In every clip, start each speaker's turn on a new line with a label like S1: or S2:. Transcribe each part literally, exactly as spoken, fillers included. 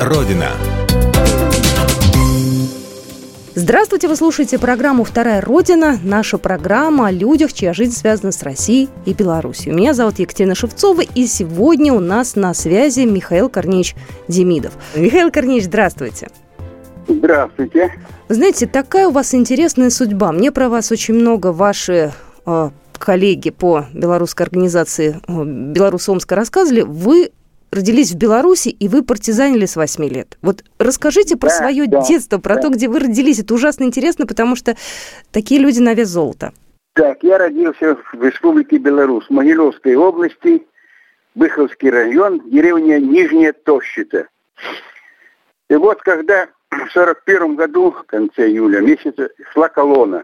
S1: Родина».
S2: Здравствуйте, вы слушаете программу «Вторая Родина». Наша программа о людях, чья жизнь связана с Россией и Беларусью. Меня зовут Екатерина Шевцова, и сегодня у нас на связи Михаил Корнеевич Демидов. Михаил Корнеевич, здравствуйте.
S3: Здравствуйте.
S2: Вы знаете, такая у вас интересная судьба. Мне про вас очень много ваши э, коллеги по белорусской организации э, «Беларусь-Омска» рассказывали. Вы родились в Беларуси, и вы партизанили с восьми лет. Вот расскажите про
S3: да,
S2: свое
S3: да,
S2: детство, про
S3: да.
S2: то, где вы родились. Это ужасно интересно, потому что такие люди на вес золота.
S3: Так, я родился в Республике Беларусь, в Могилевской области, Быховский район, деревня Нижняя Тощица. И вот когда в сорок первом году, в конце июля месяца, шла колонна,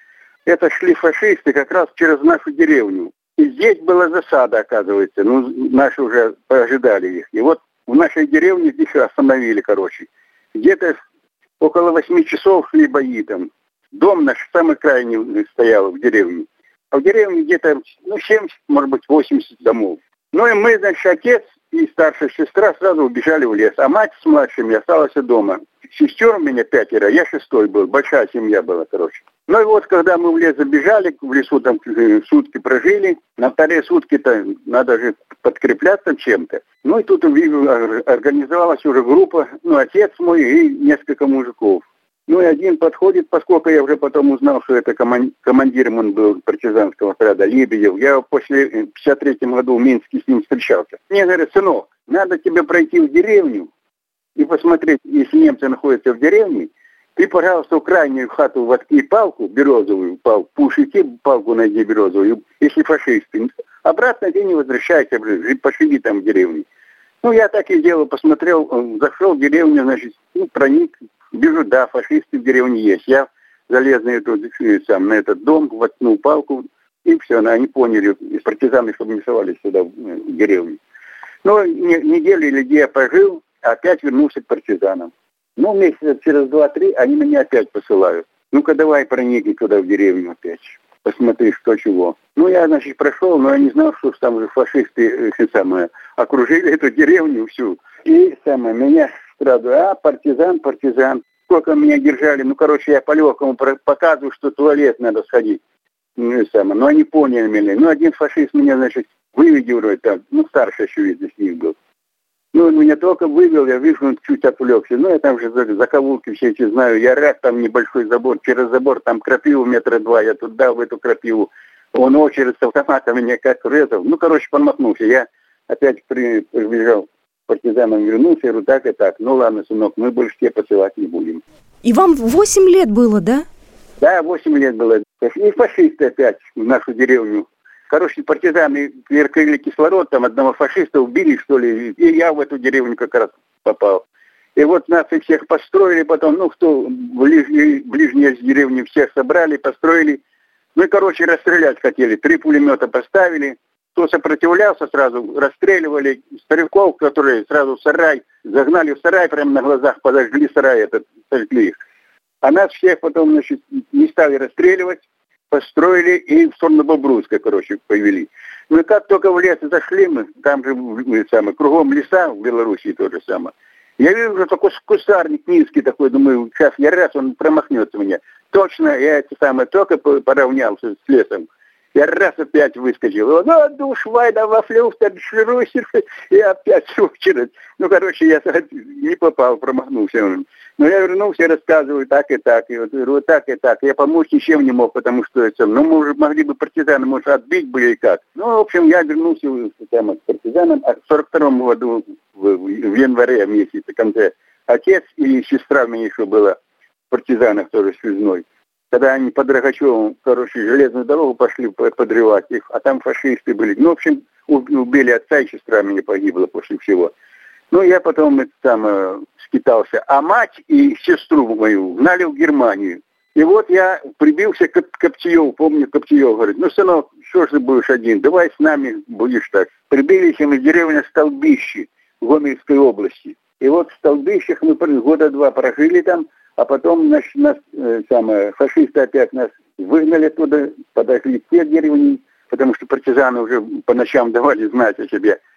S3: это шли фашисты как раз через нашу деревню. И здесь была засада, оказывается. Ну, наши уже ожидали их. И вот в нашей деревне их остановили, короче. Где-то около восьми часов шли бои там. Дом наш самый крайний стоял в деревне. А в деревне где-то, ну, семьдесят, может быть, восемьдесят домов. Ну, и мы, значит, отец и старшая сестра сразу убежали в лес. А мать с младшими осталась дома. Сестер у меня пятеро, я шестой был. Большая семья была, короче. Ну и вот, когда мы в лес забежали, в лесу там сутки прожили, на вторые сутки-то надо же подкрепляться чем-то. Ну и тут вижу, организовалась уже группа, ну, отец мой и несколько мужиков. Ну и один подходит, поскольку я уже потом узнал, что это коман- командиром он был партизанского отряда, Лебедев. Я после пятьдесят третьем году в Минске с ним встречался. Мне говорят: сынок, надо тебе пройти в деревню и посмотреть, если немцы находятся в деревне, ты, пожалуйста, в крайнюю хату воткни палку, березовую палку, пушите палку найди березовую, если фашисты. Обратно ты не возвращайся, пошли там в деревне. Ну, я так и делал, посмотрел, зашел в деревню, значит, ну, проник, вижу, да, фашисты в деревне есть. Я залез на, эту, сам, на этот дом, воткнул палку, и все, они поняли, партизаны, чтобы не совались сюда, в деревню. Ну, неделю или две я пожил, опять вернулся к партизанам. Ну, месяца через два-три они меня опять посылают. Ну-ка, давай проникни туда в деревню опять. Посмотри, что чего. Ну, я, значит, прошел, но я не знал, что там же фашисты э, самое, окружили эту деревню всю. И самое, меня сразу, а, партизан, партизан. Сколько меня держали, ну, короче, я по-легкому показываю, что в туалет надо сходить. Ну, и самое, но они поняли меня. Ну, один фашист меня, значит, выведел вроде так, ну, старший еще, видно, с них был. Ну, он меня только вывел, я вижу, он чуть отвлекся. Ну, я там же закоулки все эти знаю. Я раз там небольшой забор, через забор там крапиву метра два, я туда в эту крапиву. Он очередь с автомата меня как резал. Ну, короче, подмахнулся. Я опять при, прибежал к партизанам, вернулся, я говорю, так и так. Ну, ладно, сынок, мы больше тебе посылать не будем.
S2: И вам восемь лет было, да?
S3: Да, восемь лет было. И фашисты опять в нашу деревню. Короче, партизаны перекрыли кислород, там одного фашиста убили, что ли, и я в эту деревню как раз попал. И вот нас и всех построили потом, ну, кто ближние, ближние деревни всех собрали, построили. Ну и, короче, расстрелять хотели. Три пулемета поставили. Кто сопротивлялся, сразу расстреливали. Стариков, которые сразу в сарай, загнали в сарай, прямо на глазах подожгли сарай этот, сожгли их. А нас всех потом, значит, не стали расстреливать. Построили и в сторону Бобруйска, короче, повели. Ну и как только в лес зашли мы, там же мы, самое, кругом леса, в Белоруссии то же самое. Я вижу, что такой кустарник низкий такой, думаю, сейчас я раз, он промахнется мне. Точно, я это самое, только поравнялся с лесом. Я раз опять выскочил. Ну, душ, вайда, вафлюфта, шлюсер, и опять очередь. Ну, короче, я не попал, промахнулся. Но я вернулся и рассказываю так и так. И вот, вот так и так. Я помочь ничем не мог, потому что это, ну, мы уже могли бы партизаны, может, отбить были и как. Ну, в общем, я вернулся там, к партизанам. А в сорок втором году, в, в январе месяце, в конце, отец и сестра у меня еще была в партизанах тоже связной. Когда они под Рогачевым, короче, железную дорогу пошли подрывать их, а там фашисты были. Ну, в общем, убили отца, и сестра меня погибла после всего. Ну, я потом это, там э, скитался. А мать и сестру мою гнали в Германию. И вот я прибился к Коптиеву, помню, Коптиев говорит, ну, сынок, что ж ты будешь один, давай с нами будешь так. Прибились мы в деревню Столбище в Гомельской области. И вот в Столбищах мы года два прожили там, а потом, значит, нас, э, самое, фашисты опять нас выгнали оттуда, подошли все деревни, потому что партизаны уже по ночам давали знать о себе.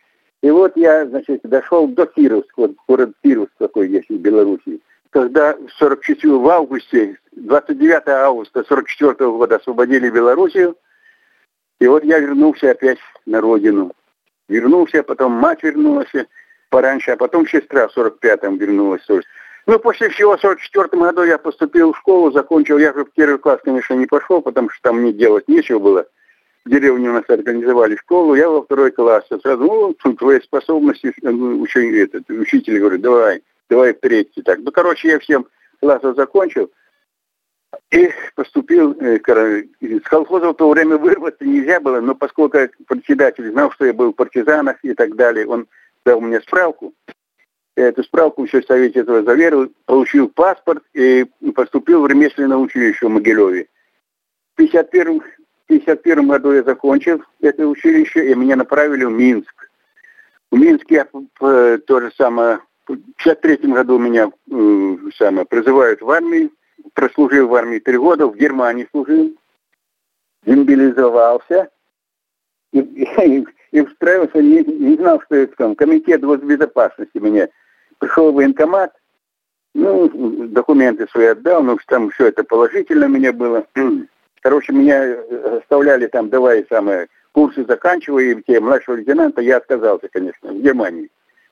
S3: И вот я, значит, дошел до Кировска, вот город Кировск такой есть в Беларуси. Когда сорок четвёртого в августе, двадцать девятого августа сорок четвёртого года освободили Белоруссию, и вот я вернулся опять на родину. Вернулся, потом мать вернулась пораньше, а потом сестра в сорок пятом вернулась тоже. Ну, после всего в сорок четвёртом году я поступил в школу, закончил. Я же в первый класс, конечно, не пошел, потому что там мне делать нечего было. В деревне у нас организовали школу, я во второй класс. Сразу, ну, тут твои способности, учитель, этот, учитель говорит, давай, давай в третий. Так. Ну, короче, я всем классов закончил и поступил. С колхоза в то время вырваться нельзя было, но поскольку председатель знал, что я был в партизанах и так далее, он дал мне справку. Я эту справку еще в Совете этого заверил, получил паспорт и поступил в ремесленное училище в Могилеве. В пятьдесят первом В пятьдесят первом году я закончил это училище, и меня направили в Минск. В Минске я э, то же самое, в пятьдесят третьем году меня э, самое, призывают в армию. Прослужил в армии три года, в Германии служил, демобилизовался и, и, и устраивался, не, не знал, что это там, комитет госбезопасности меня. Пришел в военкомат, ну, документы свои отдал, ну, там все это положительно у меня было. Короче, меня оставляли там, давай, самое, курсы заканчивай, и те младшего лейтенанта, я отказался, конечно, в Германии.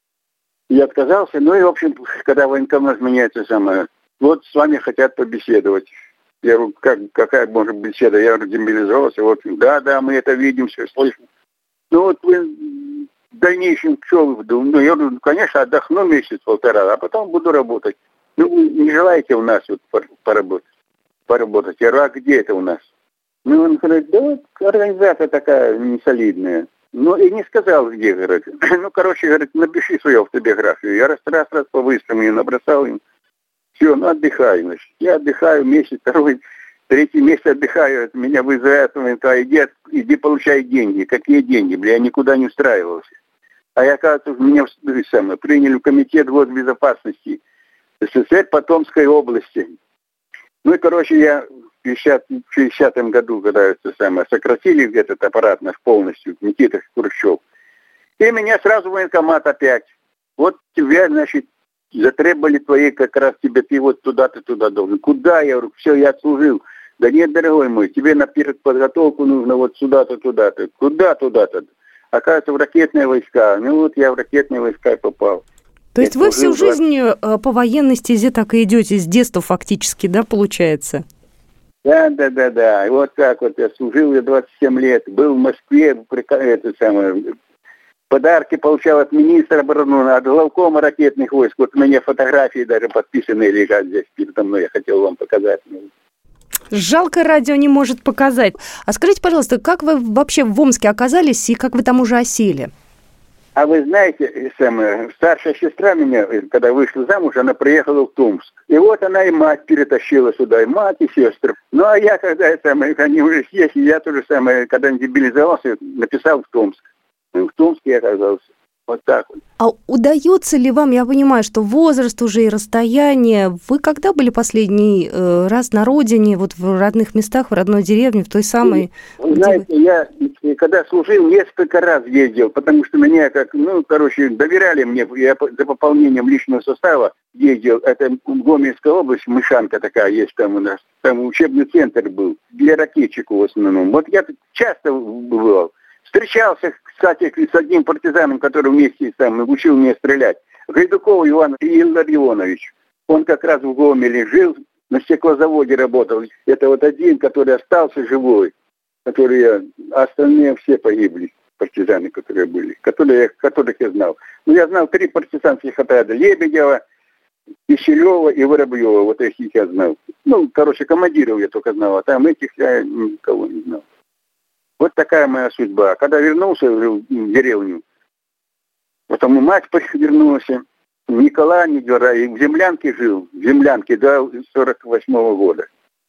S3: Я отказался, ну и, в общем, когда военкомат меняется самое, вот с вами хотят побеседовать. Я говорю, как, какая может беседа? Я говорю, демобилизовался, вот, да, да, мы это видим, все слышим. Ну вот вы в дальнейшем, что вы думаете? Ну, я говорю, конечно, отдохну месяц-полтора, а потом буду работать. Ну, вы не желаете у нас вот поработать? поработать. Я говорю, а где это у нас? Ну, он говорит, да вот организация такая несолидная. Ну, и не сказал, где, говорит. Ну, короче, говорит, напиши свою автобиографию. Я раз-раз-раз по-быстрому ее набросал им. Все, ну, отдыхаю, значит. Я отдыхаю месяц, второй, третий месяц отдыхаю. Меня вызывают, иди, иди получай деньги. Какие деньги? Бля, я никуда не устраивался. А я, оказывается, меня самое, приняли в комитет госбезопасности СССР по Томской области. Ну и, короче, я в шестидесятом году, когда это самое, сократили этот аппарат наш полностью, Никита Хрущев, и меня сразу в военкомат опять. Вот тебя, значит, затребовали твои, как раз тебе, ты вот туда-то, туда должен. Куда? Я говорю, все, я отслужил. Да нет, дорогой мой, тебе на подготовку нужно вот сюда-то, туда-то. Куда туда-то? Оказывается, в ракетные войска. Ну вот я в ракетные войска и попал.
S2: То есть вы всю жизнь по военной стезе так и идете, с детства фактически, да, получается?
S3: Да, да, да, да. И вот так вот я служил, я двадцать семь лет, был в Москве, это самое, подарки получал от министра обороны, от главкома ракетных войск. Вот у меня фотографии даже подписанные лежат здесь передо мной, я хотел вам показать.
S2: Жалко, радио не может показать. А скажите, пожалуйста, как вы вообще в Омске оказались и как вы там уже осели?
S3: А вы знаете, самая, старшая сестра меня, когда вышла замуж, она приехала в Томск. И вот она и мать перетащила сюда, и мать, и сестры. Ну, а я, когда самое, они уже здесь, я тоже самое, когда демобилизовался, написал в Томск. И в Томске я оказался. Вот так вот.
S2: А удается ли вам, я понимаю, что возраст уже и расстояние, вы когда были последний э, раз на родине, вот в родных местах, в родной деревне, в той самой...
S3: Вы знаете, вы... я когда служил, несколько раз ездил, потому что меня как, ну, короче, доверяли мне, я за пополнением личного состава ездил, это Гомельская область, Мышанка такая есть там у нас, там учебный центр был, для ракетчиков в основном. Вот я часто бывал. Встречался, кстати, с одним партизаном, который вместе там учил меня стрелять. Гайдуков Иван Илларионович. Он как раз в Гомеле жил, на стеклозаводе работал. Это вот один, который остался живой, который, а остальные все погибли, партизаны, которые были, которые, которых я знал. Ну, я знал три партизанских отряда: Лебедева, Киселева и Воробьева. Вот этих я знал. Ну, короче, командиров я только знал, а там этих я никого не знал. Вот такая моя судьба. Когда вернулся в деревню, потом и мать вернулась, ни кола, ни двора, и в землянке жил, в землянке до сорок восьмого года.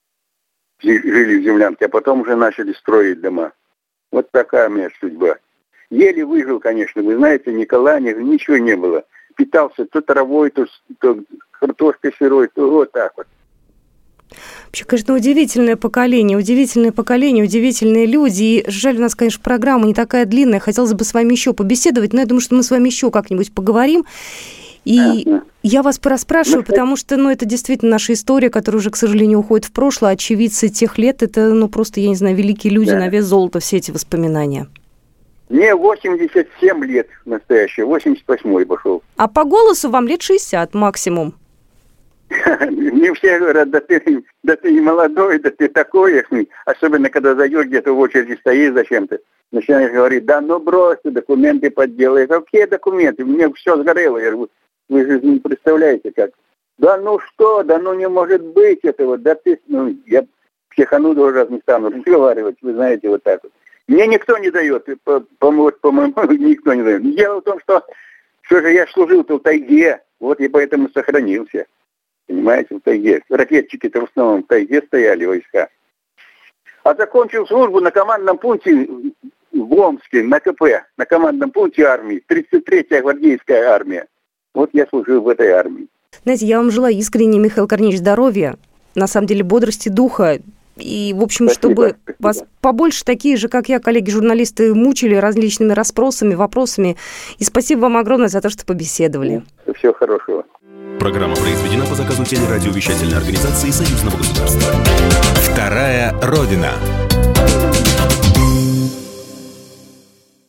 S3: Жили в землянке, а потом уже начали строить дома. Вот такая моя судьба. Еле выжил, конечно, вы знаете, ни кола, ни, ничего не было. Питался то травой, то, то картошкой сырой, то вот так вот.
S2: Вообще, конечно, удивительное поколение, удивительное поколение, удивительные люди. И жаль, у нас, конечно, программа не такая длинная. Хотелось бы с вами еще побеседовать, но я думаю, что мы с вами еще как-нибудь поговорим. И я вас порасспрашиваю, потому что, ну, это действительно наша история, которая уже, к сожалению, уходит в прошлое. Очевидцы тех лет, это, ну, просто, я не знаю, великие люди, да, на вес золота, все эти воспоминания.
S3: Мне восемьдесят семь лет настоящее, восемьдесят восьмой пошел.
S2: А по голосу вам лет шестьдесят максимум.
S3: Мне все говорят, да ты, да ты не молодой, да ты такой. Особенно, когда зайдешь где-то в очереди, стоишь зачем-то. Начинаешь говорить, да ну брось, документы подделай. Какие документы? Мне все сгорело. Я говорю, вы же не представляете как. Да ну что, да ну не может быть этого. Да ты, ну, я психану тоже раз не стану разговаривать, вы знаете, вот так вот. Мне никто не дает, по-моему, никто не дает. Дело в том, что все же я служил-то в тайге, вот и поэтому сохранился. Понимаете, в тайге. Ракетчики-то в основном в тайге стояли, войска. А закончил службу на командном пункте в Омске, на КП, на командном пункте армии, тридцать третья гвардейская армия. Вот я служил в этой армии.
S2: Знаете, я вам желаю искренне, Михаил Корнеевич, здоровья, на самом деле бодрости духа. И, в общем, спасибо, чтобы спасибо. Вас побольше такие же, как я, коллеги-журналисты, мучили различными расспросами, вопросами. И спасибо вам огромное за то, что побеседовали.
S3: Всего хорошего.
S1: Программа произведена по заказу телерадиовещательной организации Союзного государства. Вторая Родина.